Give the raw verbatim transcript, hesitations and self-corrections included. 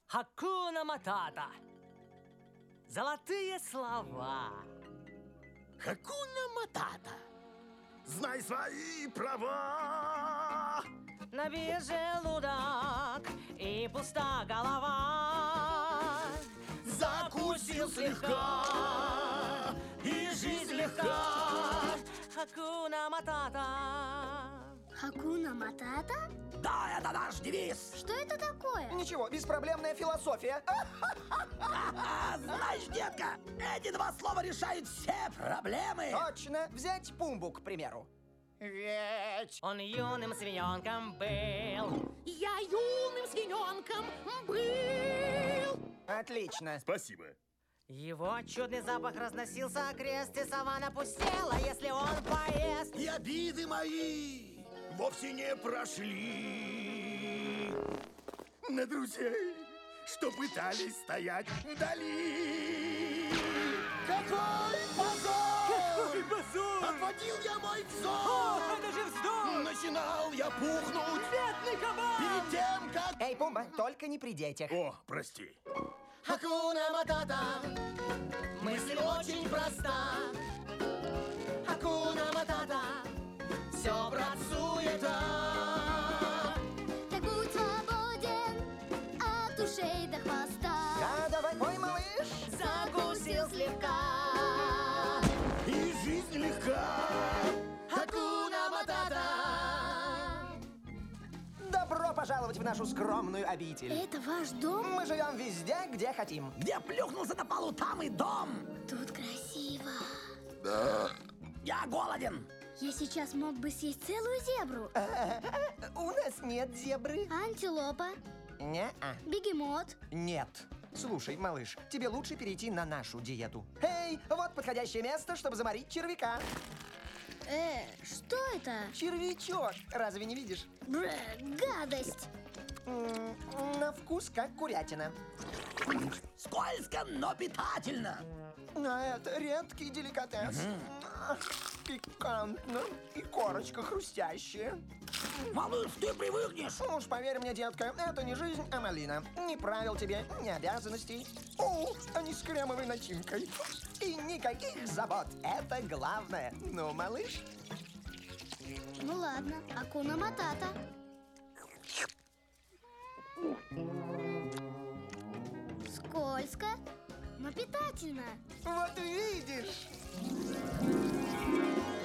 Хакуна Матата. Золотые слова. Хакуна Матата. Знай свои права. Набей желудок и пуста голова. Закусил слегка, и жизнь легка. Хакуна Матата. Хакуна Матата? Да, это наш девиз. Что это такое? Ничего, беспроблемная философия. А, знаешь, детка, эти два слова решают все проблемы. Точно. Взять Пумбу, к примеру. Ведь... Он юным свиненком был. Я юным свиненком был. Отлично. Спасибо. Его чудный запах разносился окрест, и саванна пустела, если он поест. И обиды мои вовсе не прошли на друзей, что пытались стоять вдали. Какой позор! Какой позор! Отводил я мой взор! О, это же вздор! Начинал я пухнуть Бедный кабан! перед тем, как... Эй, Пумба, только не при детях. О, прости. Хакуна Матата, мысль очень проста. Хакуна Матата, все, брат, суета. Так будь свободен от ушей до хвоста. Да, давай, пой, малыш. Закусил слегка. И жизнь легка. Хакуна Матата. Добро пожаловать в нашу скромную обитель. Это ваш дом? Мы живем везде, где хотим. Где плюхнулся на полу, там и дом. Тут красиво. Я голоден. Я сейчас мог бы съесть целую зебру. У нас нет зебры. Антилопа, Не-а. бегемот. Нет. Слушай, малыш, тебе лучше перейти на нашу диету. Эй, вот подходящее место, чтобы заморить червяка. Э, что это? Червячок, разве не видишь? Брэ, гадость. М, На вкус как курятина. Скользко, но питательно. А это редкий деликатес. Пикантно и корочка хрустящая. Малыш, ты привыкнешь. Уж поверь мне, детка, это не жизнь, а малина. Ни правил тебе, ни обязанностей. О, они с кремовой начинкой. И никаких забот. Это главное. Ну, малыш? Ну ладно, Хакуна Матата. Скользко, но питательно. Вот видишь.